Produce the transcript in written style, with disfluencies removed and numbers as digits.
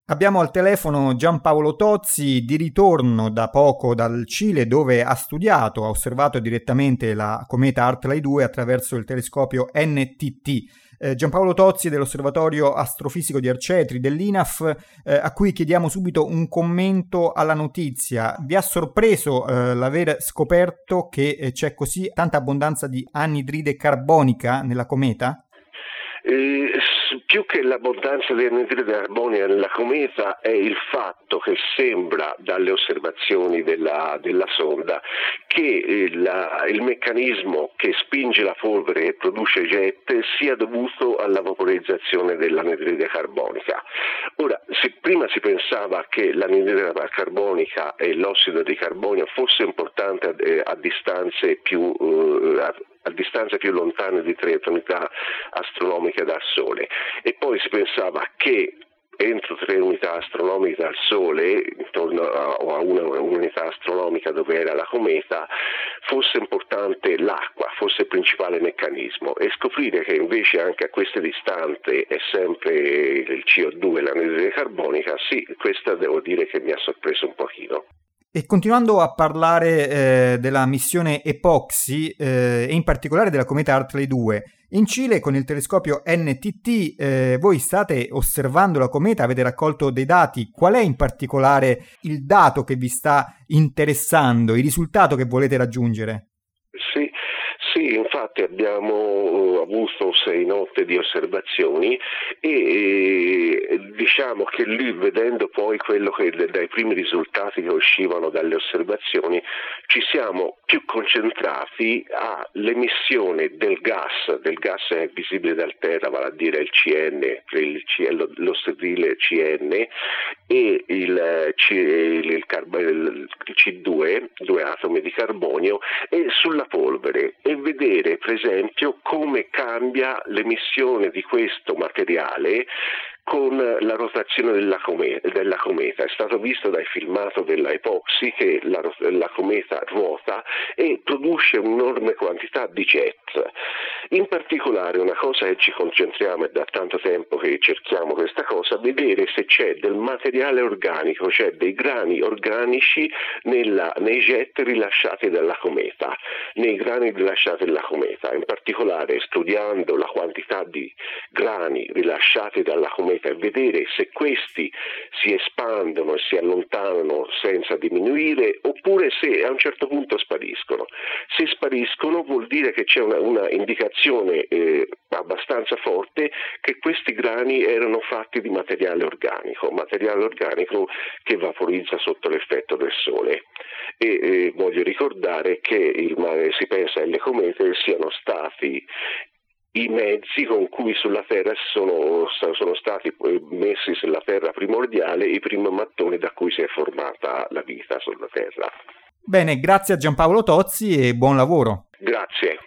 Abbiamo al telefono Giampaolo Tozzi, di ritorno da poco dal Cile, dove ha osservato direttamente la cometa Hartley 2 attraverso il telescopio NTT. Giampaolo Tozzi dell'Osservatorio Astrofisico di Arcetri dell'INAF, a cui chiediamo subito un commento alla notizia. Vi ha sorpreso l'aver scoperto che c'è così tanta abbondanza di anidride carbonica nella cometa? Più che l'abbondanza di anidride carbonica nella cometa è il fatto che sembra dalle osservazioni della sonda che il meccanismo che spinge la polvere e produce jet sia dovuto alla vaporizzazione dell'anidride carbonica. Ora, prima si pensava che l'anidride carbonica e l'ossido di carbonio fosse importante a distanze più lontane di 3 unità astronomiche dal Sole, e poi si pensava che entro 3 unità astronomiche dal Sole, intorno a un'unità astronomica dove era la cometa, fosse importante l'acqua, fosse il principale meccanismo, e scoprire che invece anche a queste distanze è sempre il CO2, l'anidride carbonica, sì, questa devo dire che mi ha sorpreso un pochino. E continuando a parlare della missione EPOXI e in particolare della cometa Hartley 2, in Cile con il telescopio NTT voi state osservando la cometa, avete raccolto dei dati. Qual è in particolare il dato che vi sta interessando, il risultato che volete raggiungere? Sì, infatti abbiamo avuto 6 notti di osservazioni e diciamo che lì, vedendo poi quello che dai primi risultati che uscivano dalle osservazioni, ci siamo più concentrati all'emissione del gas è visibile dal Terra, vale a dire il CN, lo sterile CN, e il C2, 2 atomi di carbonio, e sulla polvere, e vedere per esempio come cambia l'emissione di questo materiale con la rotazione della cometa. È stato visto dai filmato della EPOXI che la cometa ruota e produce un'enorme quantità di jet. In particolare, una cosa che ci concentriamo, è da tanto tempo che cerchiamo questa cosa, vedere se c'è del materiale organico, cioè dei grani organici nei jet rilasciati dalla cometa, nei grani rilasciati dalla cometa. In particolare, studiando la quantità di grani rilasciati dalla cometa e vedere se questi si espandono e si allontanano senza diminuire, oppure se a un certo punto spariscono. Se spariscono vuol dire che c'è una indicazione abbastanza forte che questi grani erano fatti di materiale organico che vaporizza sotto l'effetto del Sole. E voglio ricordare che si pensa che le comete siano stati i mezzi con cui sulla Terra sono stati messi sulla Terra primordiale i primi mattoni da cui si è formata la vita sulla Terra. Bene, grazie a Giampaolo Tozzi e buon lavoro. Grazie.